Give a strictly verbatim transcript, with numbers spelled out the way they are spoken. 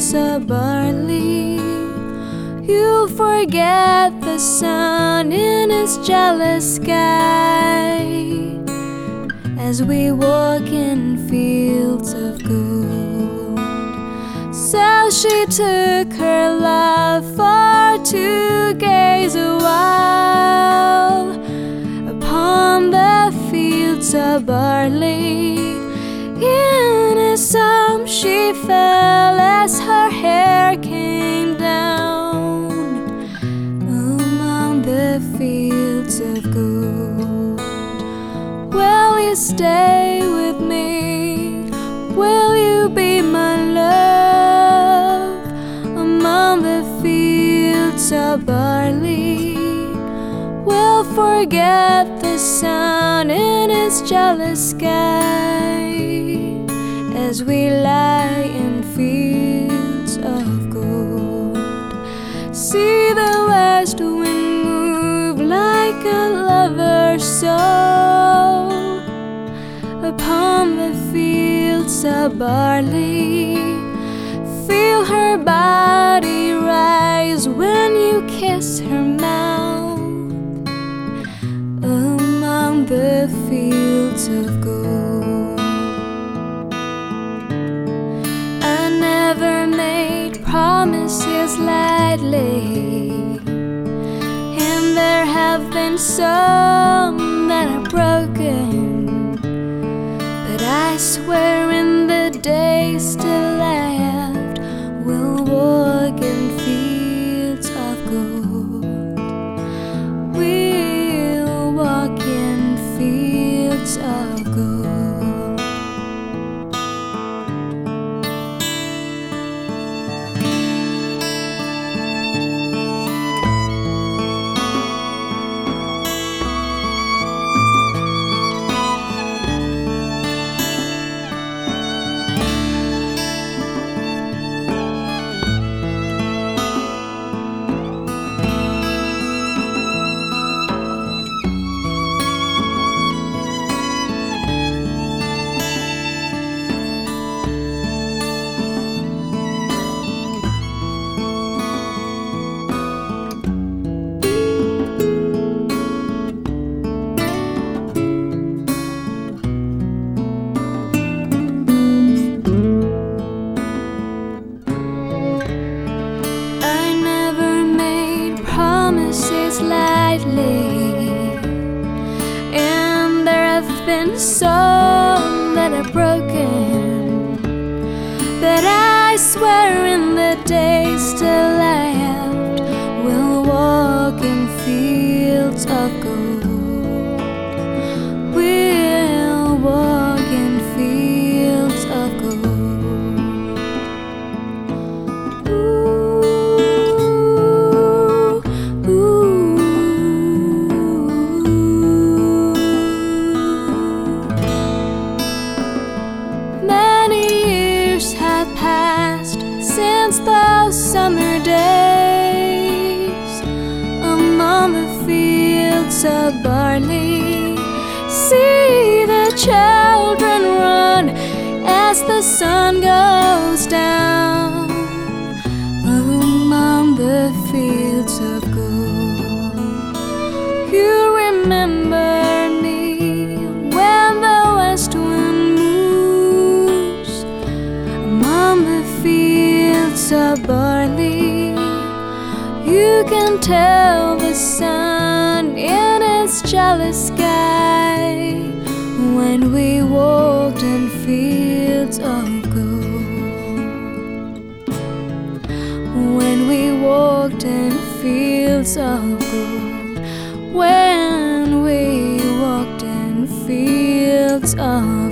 fields of barley. You'll forget the sun in its jealous sky as we walk in fields of gold. So she took her love for to gaze a while upon the fields of barley. In his arms she fell as her hair came down among the fields of gold. Will you stay with me? Will you be my love among the fields of barley? We'll forget the sun in its jealous sky as we lie in fields of gold. See the west wind move like a lover's soul upon the fields of barley. Feel her body rise when you kiss her mouth among the fields of gold. I never made promises lightly, and there have been some that are broken, but I swear in the days still left we'll walk in fields of gold. We'll walk in fields of gold. Lightly, and there have been some that are broken, but I swear in the days still left we'll walk in fields of gold. We'll walk in fields of gold. Since those summer days among the fields of barley, see the children run as the sun goes down among the fields of gold. You remember me when the west wind moves among the fields of barley. You can tell the sun in its jealous sky when we walked in fields of gold. When we walked in fields of gold. When we walked in fields of